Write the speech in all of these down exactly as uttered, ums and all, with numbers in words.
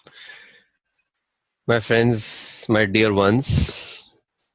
My friends, my dear ones,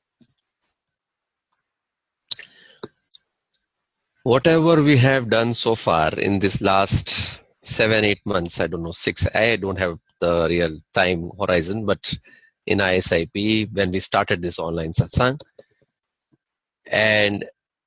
whatever we have done so far in this last seven, eight months, I don't know, six, I don't have the real time horizon, but in I S I P, when we started this online satsang, and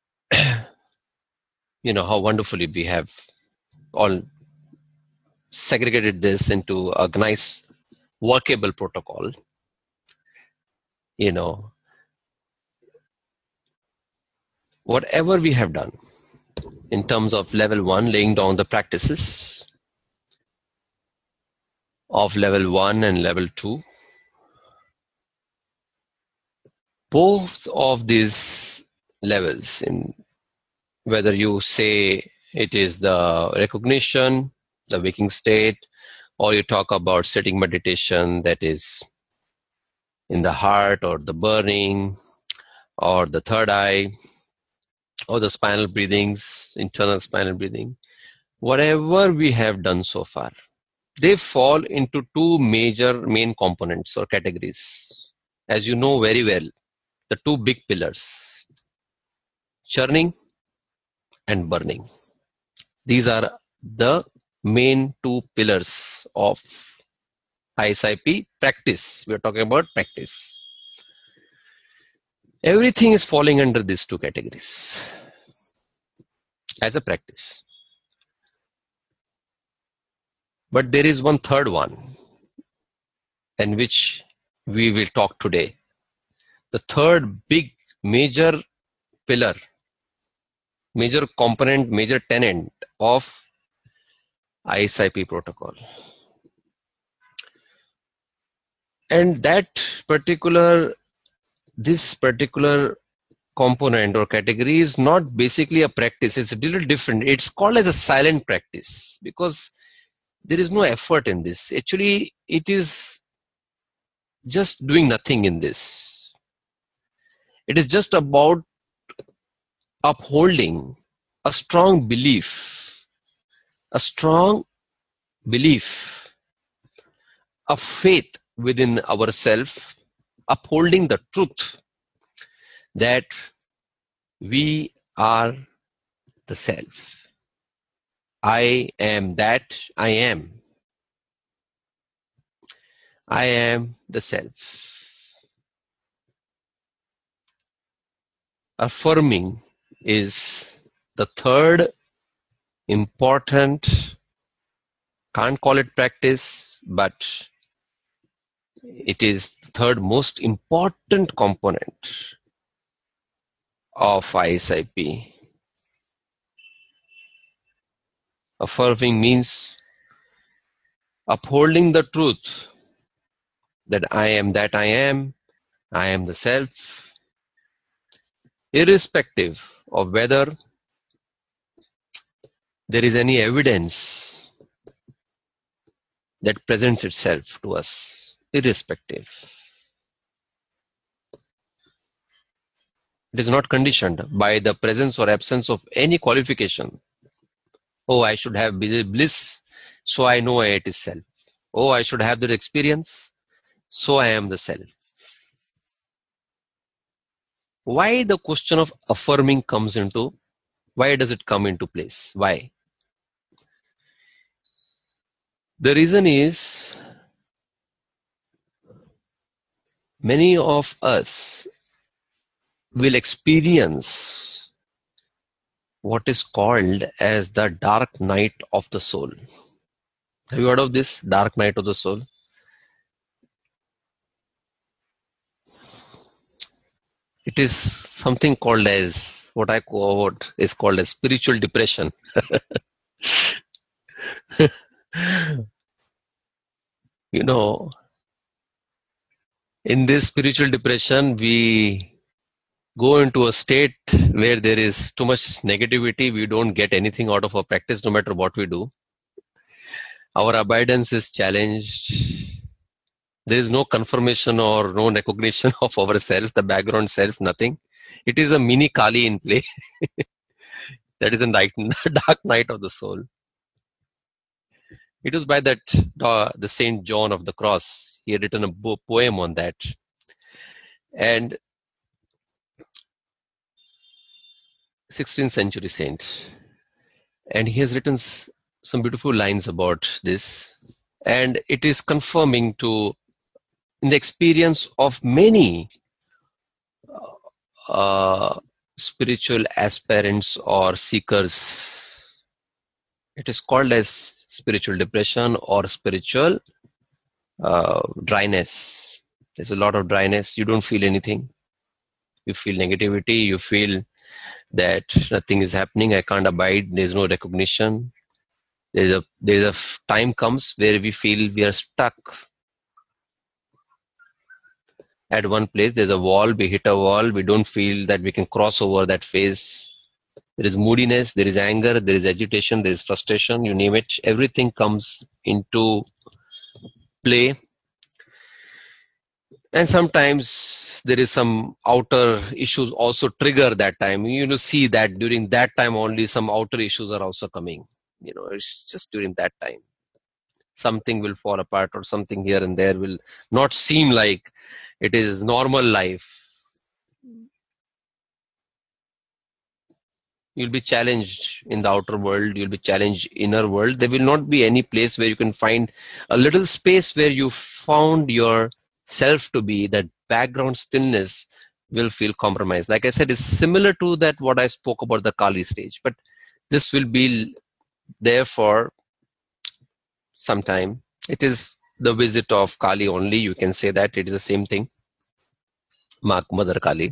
you know how wonderfully we have all segregated this into a nice workable protocol, you know, whatever we have done in terms of level one, laying down the practices of level one and level two, both of these levels, in whether you say it is the recognition, the waking state, or you talk about sitting meditation, that is in the heart or the burning or the third eye or the spinal breathings, internal spinal breathing, whatever we have done so far, they fall into two major main components or categories. As you know very well, the two big pillars, churning and burning. These are the main two pillars of I S I P practice. We are talking about practice. Everything is falling under these two categories as a practice. But there is one third one, in which we will talk today. The third big major pillar, major component, major tenet of I S I P protocol. And that particular, this particular component or category is not basically a practice. It's a little different. It's called as a silent practice because there is no effort in this. Actually, it is just doing nothing in this. It is just about upholding a strong belief, a strong belief, a faith within ourselves, upholding the truth that we are the self. I am that I am. I am the self. Affirming is the third important, can't call it practice, but it is the third most important component of I S I P. Affirming means upholding the truth that I am that I am, I am the self, irrespective of whether there is any evidence that presents itself to us, irrespective. It is not conditioned by the presence or absence of any qualification. Oh, I should have bliss, so I know it is self. Oh, I should have that experience, so I am the self. Why the question of affirming comes into, why does it come into place? Why? The reason is, many of us will experience what is called as the dark night of the soul. Have you heard of this dark night of the soul? It is something called as, what I call, what is called as spiritual depression. You know, in this spiritual depression, we go into a state where there is too much negativity. We don't get anything out of our practice, no matter what we do. Our abidance is challenged. There is no confirmation or no recognition of ourself, the background self, nothing. It is a mini Kali in play. That is a night, dark night of the soul. It was by that uh, the Saint John of the Cross. He had written a bo- poem on that. And sixteenth century saint. And he has written s- some beautiful lines about this. And it is confirming to, in the experience of many uh, spiritual aspirants or seekers, it is called as spiritual depression or spiritual uh, dryness. There's a lot of dryness. You don't feel anything. You feel negativity. You feel that nothing is happening. I can't abide. There's no recognition. There's a there's a f- time comes where we feel we are stuck at one place. There's a wall. We hit a wall. We don't feel that we can cross over that phase. There is moodiness. There is anger. There is agitation. There is frustration. You name it. Everything comes into play. And sometimes there is some outer issues also trigger that time. You know, see that during that time only some outer issues are also coming. You know, it's just during that time. Something will fall apart or something here and there will not seem like it is normal life. You'll be challenged in the outer world. You'll be challenged inner world. There will not be any place where you can find a little space where you found your self to be. That background stillness will feel compromised. Like I said, it's similar to that what I spoke about the Kali stage, but this will be there for some time. It is the visit of Kali only. You can say that it is the same thing. Mark Mother Kali.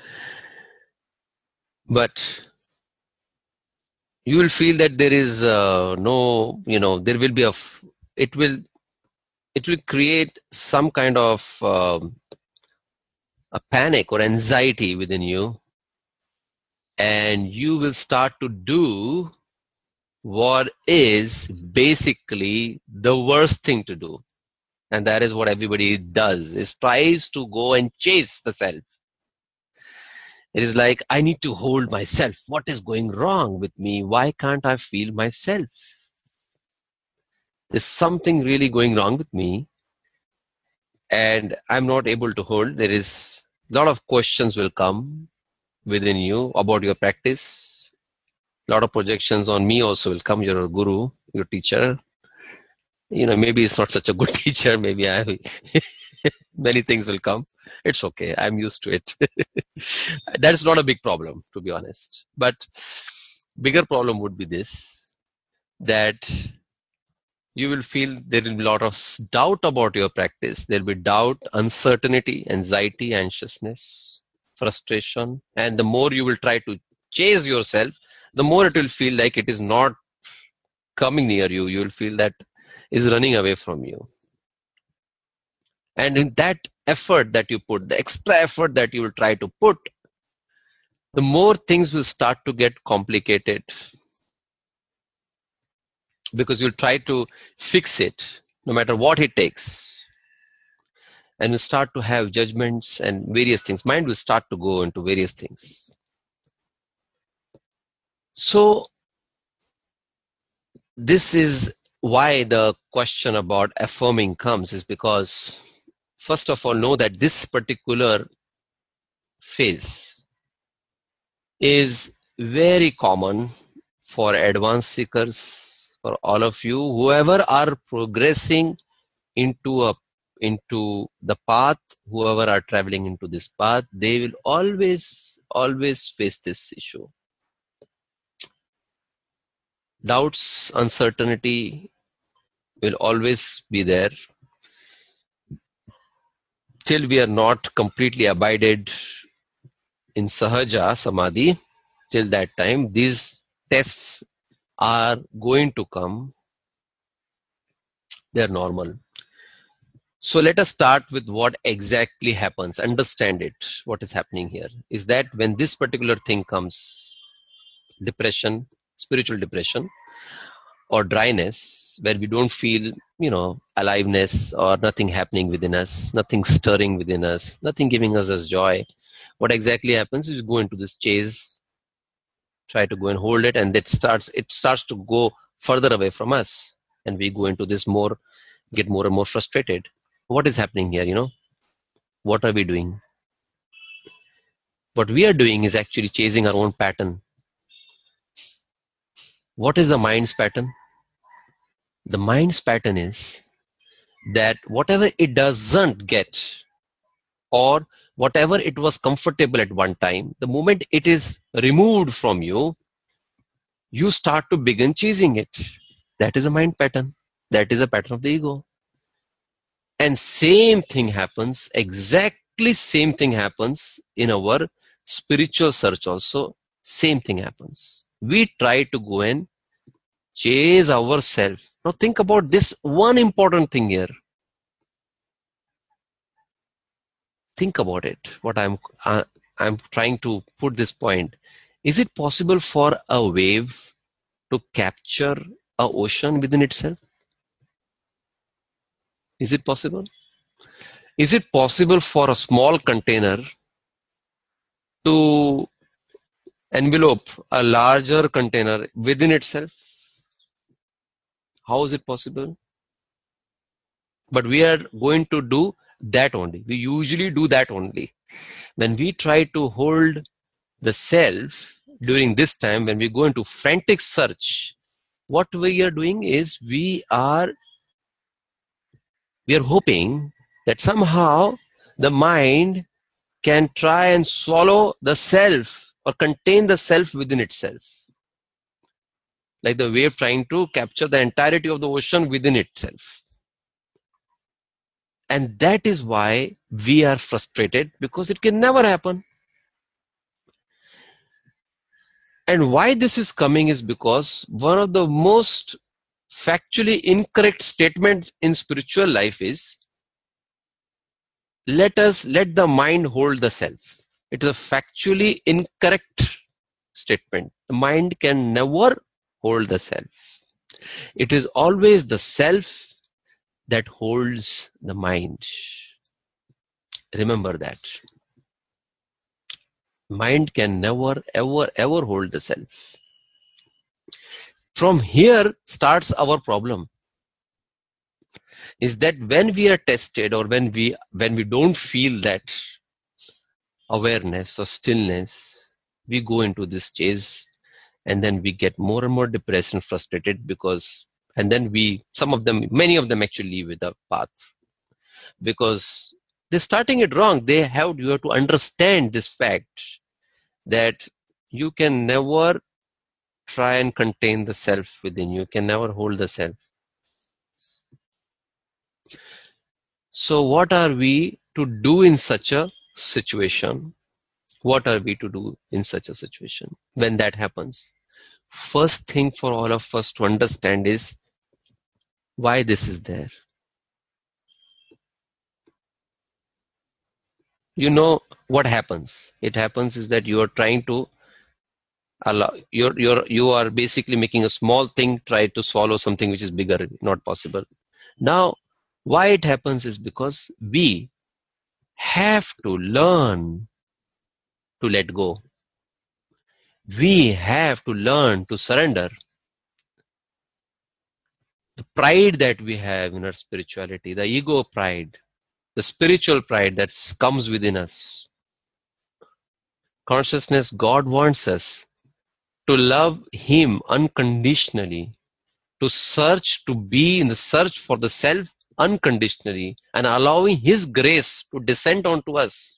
But you will feel that there is uh, no, you know, there will be a, f- it will, it will create some kind of um, a panic or anxiety within you, and you will start to do what is basically the worst thing to do, and that is what everybody does: is tries to go and chase the self. It is like, I need to hold myself. What is going wrong with me? Why can't I feel myself? There's something really going wrong with me, and I'm not able to hold. There is a lot of questions will come within you about your practice. A lot of projections on me also will come. You're a guru, your teacher. You know, maybe it's not such a good teacher. Maybe I many things will come. It's okay. I'm used to it. That's not a big problem, to be honest. But bigger problem would be this, that you will feel there will be a lot of s- doubt about your practice. There will be doubt, uncertainty, anxiety, anxiousness, frustration. And the more you will try to chase yourself, the more it will feel like it is not coming near you. You will feel that is running away from you. And in that effort that you put, the extra effort that you will try to put, the more things will start to get complicated, because you'll try to fix it no matter what it takes. And you start to have judgments and various things. Mind will start to go into various things. So this is why the question about affirming comes, is because, first of all, know that this particular phase is very common for advanced seekers, for all of you, whoever are progressing into a into the path, whoever are traveling into this path, they will always always face this issue. Doubts, uncertainty will always be there till we are not completely abided in sahaja samadhi. Till that time, these tests are going to come. They are normal. So let us start with what exactly happens. Understand it. What is happening here is that when this particular thing comes, depression, spiritual depression, or dryness, where we don't feel, you know, aliveness or nothing happening within us, nothing stirring within us, nothing giving us as joy, what exactly happens is you go into this chase, try to go and hold it, and it starts, it starts to go further away from us. and we go into this more, get more and more frustrated. What is happening here? You know, what are we doing? What we are doing is actually chasing our own pattern. What is the mind's pattern? The mind's pattern is that whatever it doesn't get, or whatever it was comfortable at one time, the moment it is removed from you, you start to begin chasing it. That is a mind pattern. That is a pattern of the ego. And same thing happens, exactly same thing happens in our spiritual search also. Same thing happens. We try to go and chase ourselves. Now think about this one important thing here. Think about it. What I'm uh, I'm trying to put this point. Is it possible for a wave to capture an ocean within itself? Is it possible? Is it possible for a small container to envelope a larger container within itself? How is it possible? But we are going to do that only. We usually do that only. When we try to hold the self during this time, when we go into frantic search, what we are doing is we are we are hoping that somehow the mind can try and swallow the self or contain the self within itself, like the wave trying to capture the entirety of the ocean within itself. And that is why we are frustrated, because it can never happen. And why this is coming is because one of the most factually incorrect statements in spiritual life is, let us let the mind hold the self. It is a factually incorrect statement. The mind can never hold the self. It is always the self that holds the mind. Remember that. Mind can never, ever, ever hold the self. From here starts our problem. Is that when we are tested, or when we when we don't feel that awareness or stillness, we go into this chase, and then we get more and more depressed and frustrated, because and then we some of them many of them actually leave with the path, because they're starting it wrong. They have you have to understand this fact that you can never try and contain the self within you, can never hold the self. So what are we to do in such a situation? What are we to do in such a situation when that happens? First thing for all of us to understand is why this is there. You know what happens? It happens is that you are trying to allow, you're, you're, you are basically making a small thing try to swallow something which is bigger, not possible. Now, why it happens is because we have to learn to let go. We have to learn to surrender. The pride that we have in our spirituality, the ego pride, the spiritual pride that comes within us. Consciousness, God wants us to love Him unconditionally, to search, to be in the search for the self unconditionally, and allowing His grace to descend onto us.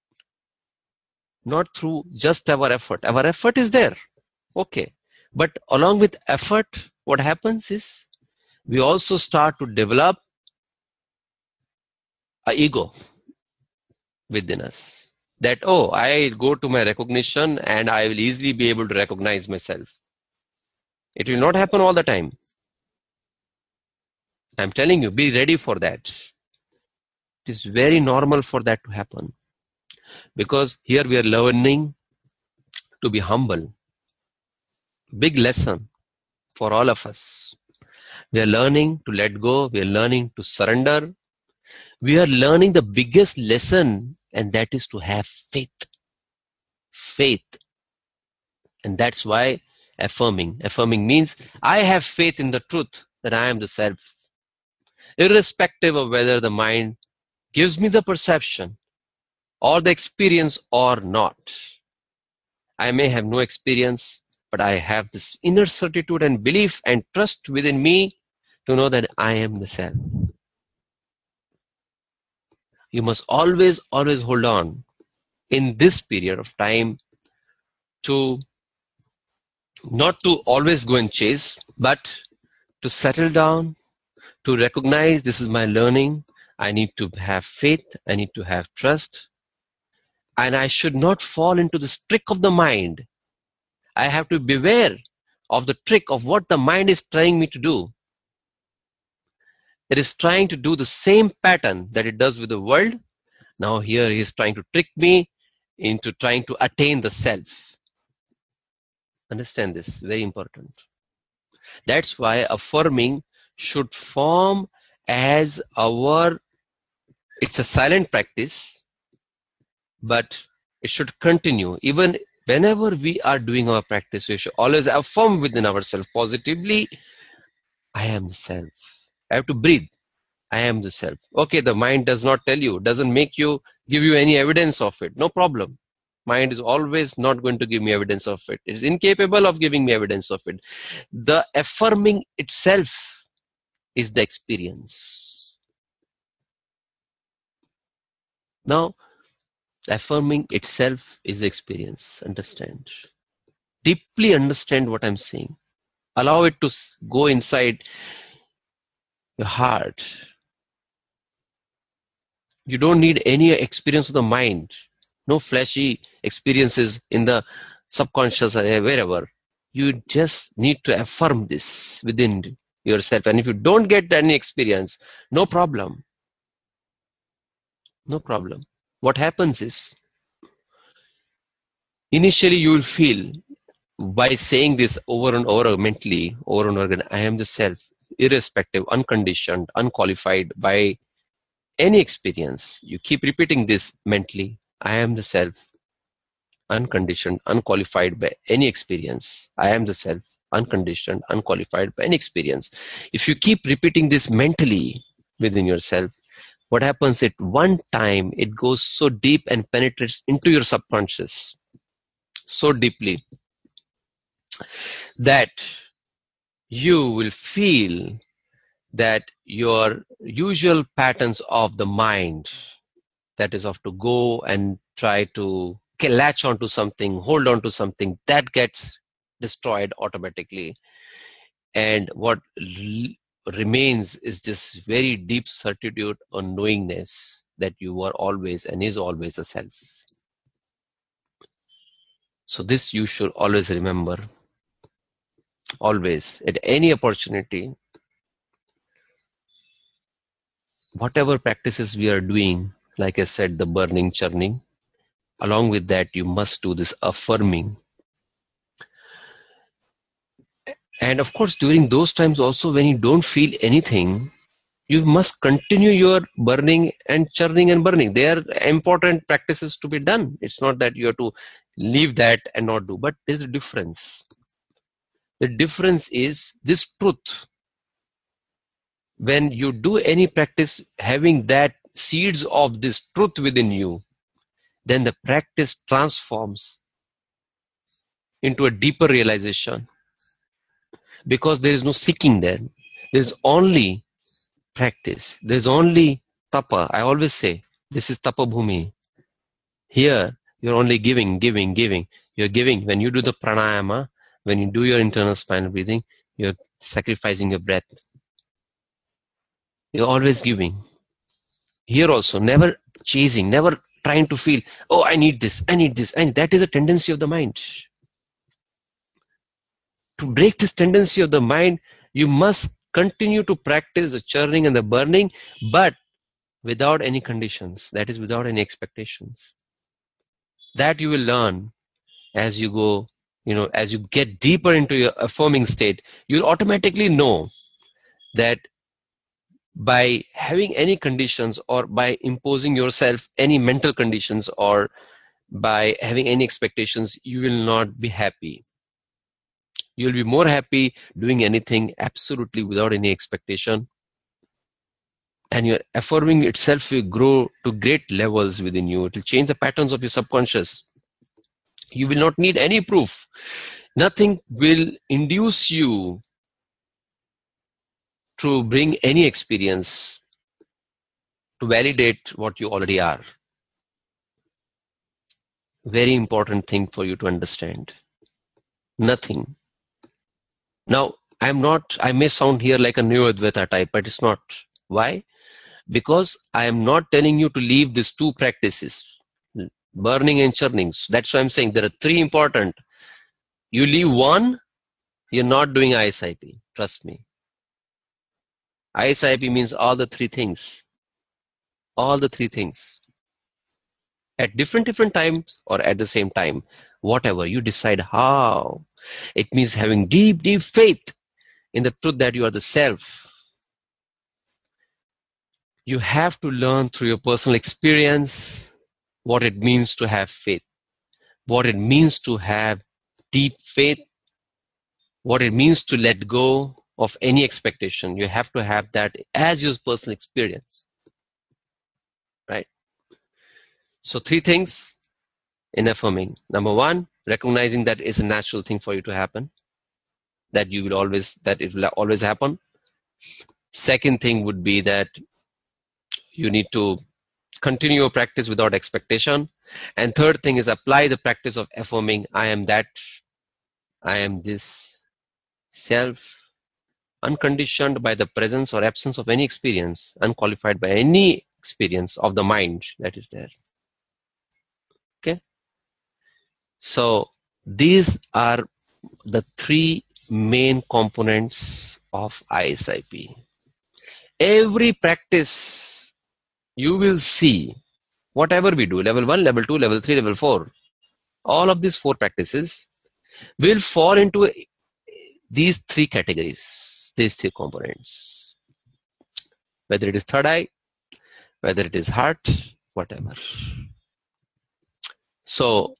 Not through just our effort. Our effort is there. Okay. But along with effort, what happens is we also start to develop a ego within us. That, oh, I go to my recognition and I will easily be able to recognize myself. It will not happen all the time. I'm telling you, be ready for that. It is very normal for that to happen. Because here we are learning to be humble. Big lesson for all of us. We are learning to let go. We are learning to surrender. We are learning the biggest lesson, and that is to have faith. Faith. And that's why affirming. Affirming means I have faith in the truth that I am the self, irrespective of whether the mind gives me the perception or the experience or not. I may have no experience, but I have this inner certitude and belief and trust within me to know that I am the self. You must always, always hold on in this period of time to not to always go and chase, but to settle down, to recognize this is my learning. I need to have faith. I need to have trust. And I should not fall into this trick of the mind. I have to beware of the trick of what the mind is trying me to do. It is trying to do the same pattern that it does with the world. Now here he is trying to trick me into trying to attain the self. Understand this, very important. That's why affirming should form as our, it's a silent practice, but it should continue. Even whenever we are doing our practice, we should always affirm within ourselves positively, I am the self. I have to breathe. I am the self. Okay, the mind does not tell you, doesn't make you, give you any evidence of it. No problem. Mind is always not going to give me evidence of it. It is incapable of giving me evidence of it. The affirming itself is the experience. Now, affirming itself is the experience. Understand. Deeply understand what I'm saying. Allow it to go inside your heart. You don't need any experience of the mind. No fleshy experiences in the subconscious or wherever. You just need to affirm this within yourself. And if you don't get any experience, no problem. No problem. What happens is, initially you will feel, by saying this over and over mentally, over and over again, I am the self, irrespective, unconditioned, unqualified by any experience. You keep repeating this mentally. I am the self, unconditioned, unqualified by any experience. I am the self, unconditioned, unqualified by any experience. If you keep repeating this mentally within yourself, what happens at one time, it goes so deep and penetrates into your subconscious so deeply that you will feel that your usual patterns of the mind, that is of to go and try to latch onto something, hold on to something, that gets destroyed automatically. And what remains is this very deep certitude or knowingness that you are always and is always a self. So this you should always remember. Always, at any opportunity, whatever practices we are doing, like I said, the burning, churning, along with that, you must do this affirming. And of course, during those times also, when you don't feel anything, you must continue your burning and churning and burning. They are important practices to be done. It's not that you have to leave that and not do, but there's a difference. The difference is this truth. When you do any practice having that seeds of this truth within you, then the practice transforms into a deeper realization, because there is no seeking there. There's only practice. There's only tapa. I always say, this is tapa bhumi. Here, you're only giving, giving, giving. You're giving. When you do the pranayama, when you do your internal spinal breathing, you're sacrificing your breath. You're always giving. Here also, never chasing, never trying to feel, oh, I need this, I need this. And that is a tendency of the mind. To break this tendency of the mind, you must continue to practice the churning and the burning, but without any conditions. That is, without any expectations. That you will learn as you go, you know, as you get deeper into your affirming state. You'll automatically know that by having any conditions, or by imposing yourself any mental conditions, or by having any expectations, you will not be happy. You'll be more happy doing anything absolutely without any expectation. And your affirming itself will grow to great levels within you. It will change the patterns of your subconscious. You will not need any proof. Nothing will induce you to bring any experience to validate what you already are. Very important thing for you to understand. Nothing. Now, I'm not, I may sound here like a Neo Advaita type, but it's not. Why? Because I am not telling you to leave these two practices, burning and churning. So that's why I'm saying there are three important. You leave one, you're not doing I S I P. Trust me. I S I P means all the three things. All the three things. At different, different times or at the same time. Whatever. You decide how. It means having deep, deep faith in the truth that you are the self. You have to learn through your personal experience what it means to have faith, what it means to have deep faith, what it means to let go of any expectation. You have to have that as your personal experience, right? So three things in affirming. Number one, recognizing that it's a natural thing for you to happen, that you will always, that it will always happen. Second thing would be that you need to continue your practice without expectation. And third thing is apply the practice of affirming, I am that, I am this self, unconditioned by the presence or absence of any experience, unqualified by any experience of the mind that is there. Okay? So these are the three main components of I S I P. Every practice you will see, whatever we do, level one, level two, level three, level four, all of these four practices will fall into these three categories, these three components. Whether it is third eye, whether it is heart, whatever. So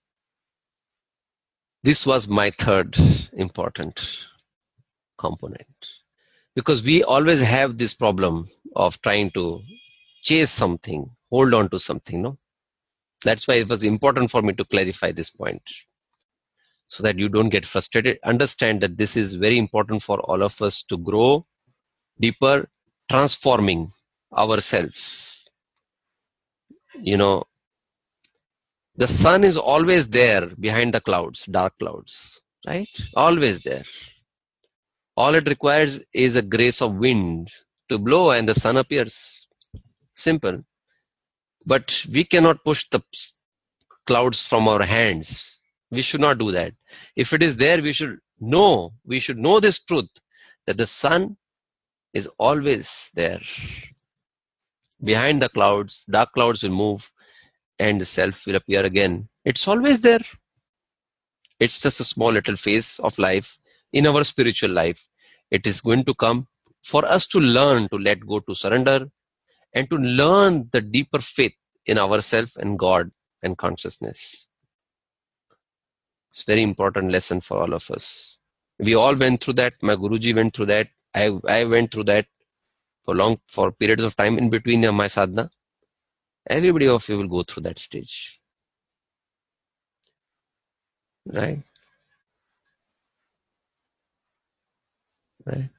this was my third important component. Because we always have this problem of trying to chase something, hold on to something, no? That's why it was important for me to clarify this point, so that you don't get frustrated. Understand that this is very important for all of us to grow deeper, transforming ourselves. You know, the sun is always there behind the clouds, dark clouds, right? Always there. All it requires is a grace of wind to blow and the sun appears. Simple. But we cannot push the clouds from our hands. We should not do that. If it is there, we should know, we should know this truth, that the sun is always there. Behind the clouds, dark clouds will move and the self will appear again. It's always there. It's just a small little phase of life in our spiritual life. It is going to come for us to learn to let go, to surrender, and to learn the deeper faith in ourselves and God and consciousness. It's a very important lesson for all of us. We all went through that. My Guruji went through that. I, I went through that for long, for periods of time in between my sadhana. Everybody of you will go through that stage. Right? Right?